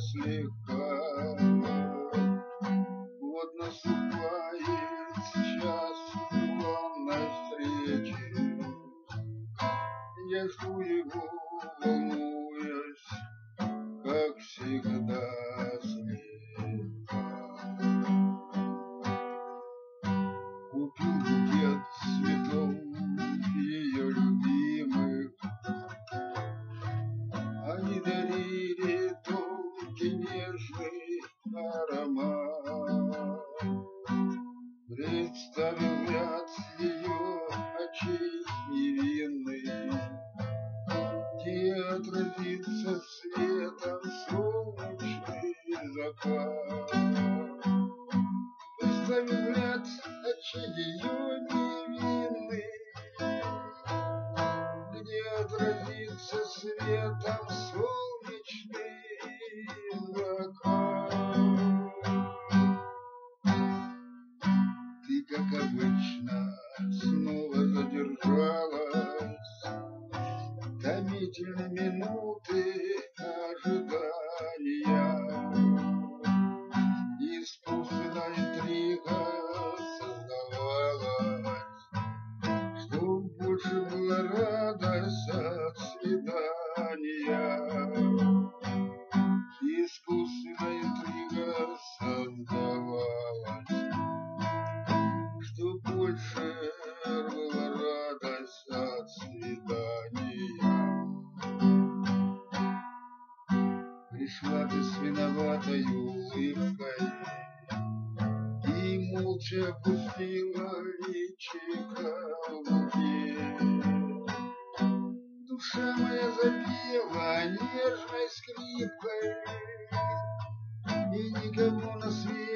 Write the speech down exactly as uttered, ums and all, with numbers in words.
слегка. Вот наступает час желанной встречи, я жду его, волнуясь, как всегда слегка. Купил букет цветов ее любимых, они дарили тонкий нежный аромат. Представил ряд ее очей невинных, где отразится светом солнечный закат. Представил ряд очей ее невинных, где отразится светом солнечный закат. Ты, как обычно, снова задержалась, томительные минуты ожидания. Искусственная интрига создавалась, чтоб больше была радость от свидания. Искусственная интрига создавалась, чтоб больше была радость от свидания. Пришла ты с виноватой улыбкой и молча опустила личико в букет. Душа моя запела нежной скрипкой, и никому на свете